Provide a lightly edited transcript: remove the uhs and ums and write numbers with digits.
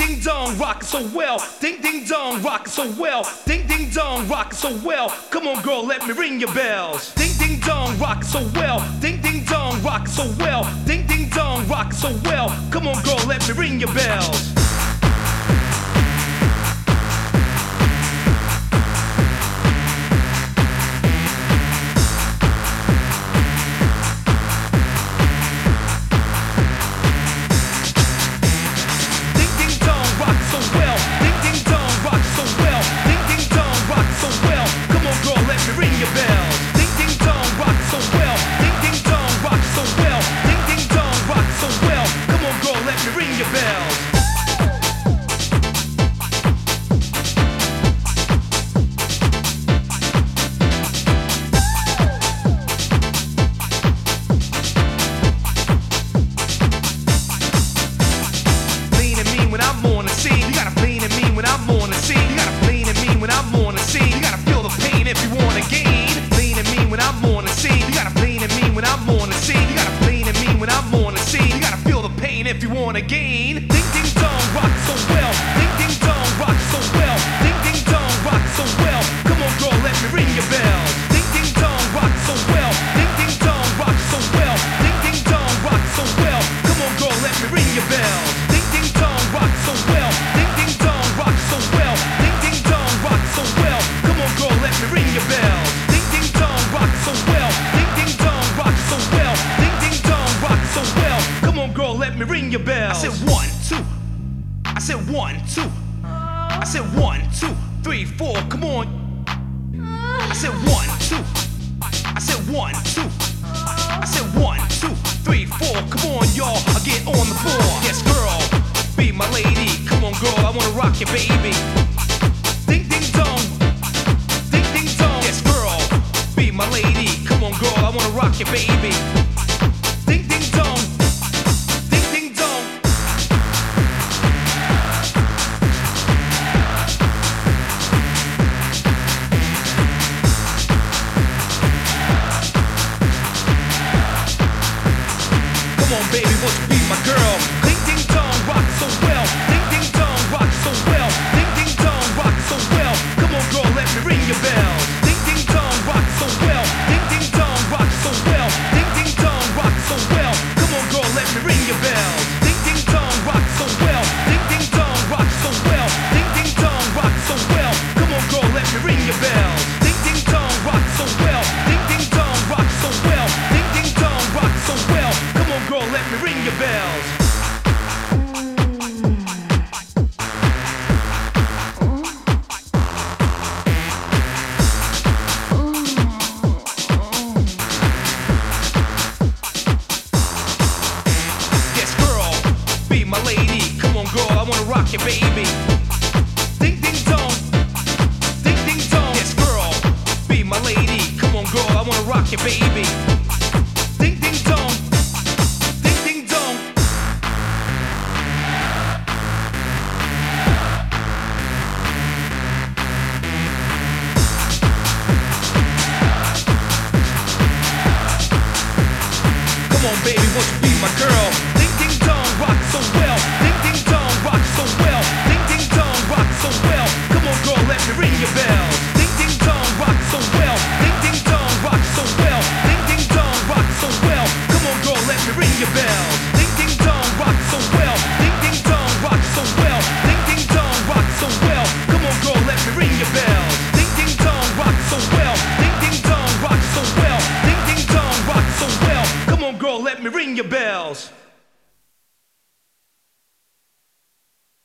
ding dong, rock so well. Ding ding dong, rock so well. Ding ding dong, rock so well. Come on, girl, let me ring your bells. Ding ding dong, rock so well. Ding ding dong, rock so well. Ding ding dong, rock so well. Come on, girl, let me ring your bells. If you wanna gain, ding ding dong, rock so well. Ding ding dong, rock so well. Ding ding dong, rock so well. Come on, girl, let me ring your bells. Ding ding dong, rock so well. Ding ding dong, rock so well. Ding ding dong, rock so well. Come on, girl, let me ring your bells. Ding ding dong, rock so well. Ding ding dong, rock so well. Ding ding dong, rock so well. Come on, girl, let me ring your bells. Ding ding dong, rock so well. Ding ding dong, rock so well. Ding ding dong, rock so well. Come on, girl, let me ring your bells. I said 1, 2. I said 1, 2. I said 1, 2, 3, 4. Come on. I said 1, 2. I said 1, 2. I said 1, 2, 3, 4. Come on, y'all. I get on the floor. Yes, girl, be my lady. Come on, girl, I wanna rock you, baby. Ding ding dong. Ding ding dong. Yes, girl, be my lady. Come on, girl, I wanna rock you, baby. Ding ding dong. Baby, won't you be my girl? Ding ding dong, rock so well. Ding ding dong, rock so well. Ding ding dong, rock so well. Come on, girl, let me ring your bells. Ding ding dong, rock so well. Ding ding dong, rock so well. Ding ding dong, rock so well. Come on, girl, let me ring your bells. Ding ding dong, rock so well. Ding ding dong, rock so well. Ding ding dong, rock so well. Come on, girl, let me ring your bells. Ding ding dong, rock so well. Ding ding dong, rock so well. Ding ding dong, rock so well. Come on, girl, let me ring your bells. Yes, girl, be my lady. Come on, girl, I wanna rock you, baby. Ding ding dong. Ding ding dong. Yes, girl, be my lady. Come on, girl, I wanna rock you, baby. Ding ding dong. Ding ding dong. Come on, baby, won't you be my girl? Ding ding dong, rock so well. Ding ding dong, rock so well. Ding ding dong, rock so well. Come on, girl, let me ring your bells. Ding ding dong, rock so well. Ding ding dong, rock so well. Ding ding dong, rock so well. Come on, girl, let me ring your bells. Ding ding dong, rock so well. Ding ding dong, rock so well. Ding ding dong, rock so well. Come on, girl, let me ring your bells. Ding ding dong, rock so well. Ding ding dong, rock so well. Ding ding dong, rock so well. Come on, girl, let me ring your bells.